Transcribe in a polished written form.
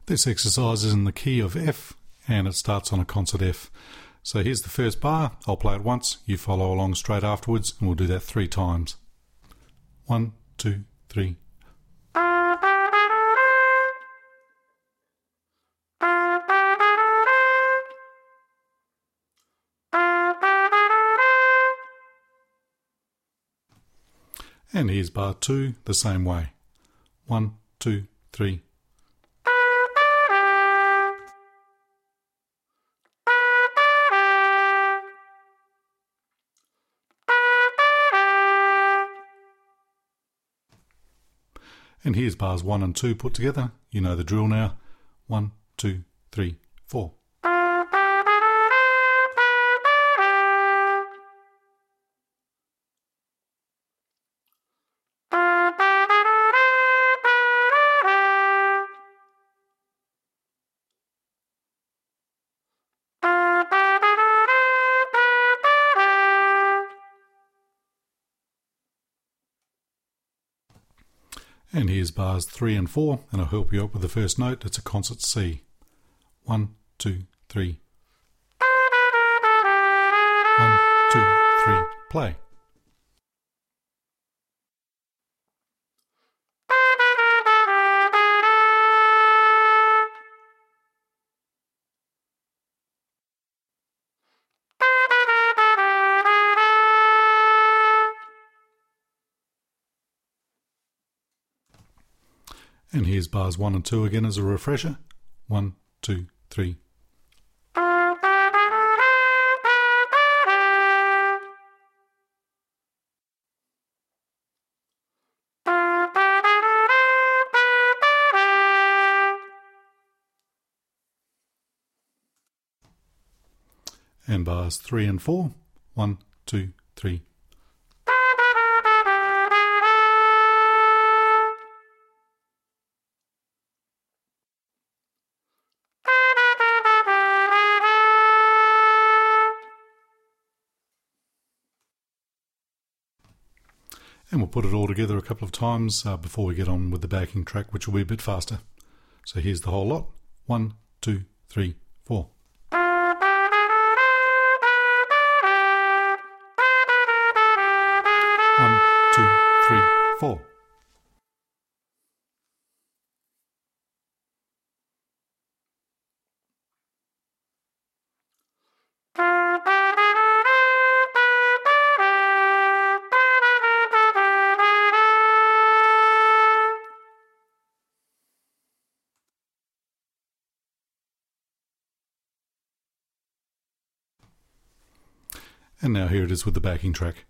This exercise is in the key of F and it starts on a concert F. So here's the first bar. I'll play it once, you follow along straight afterwards, and we'll do that 3 times. 1, 2, 3. And here's bar 2 the same way. 1, 2, 3. And here's bars 1 and 2 put together. You know the drill now. 1, 2, 3, 4. And here's bars 3 and 4, and I'll help you out with the first note. It's a concert C. 1, 2, 3. 1, 2, 3, play. And here's bars 1 and 2 again as a refresher. 1, 2, 3. And bars 3 and 4. 1, 2, 3. And we'll put it all together a couple of times before we get on with the backing track, which will be a bit faster. So here's the whole lot. 1, 2, 3, 4. 1, 2, 3, 4. And now here it is with the backing track.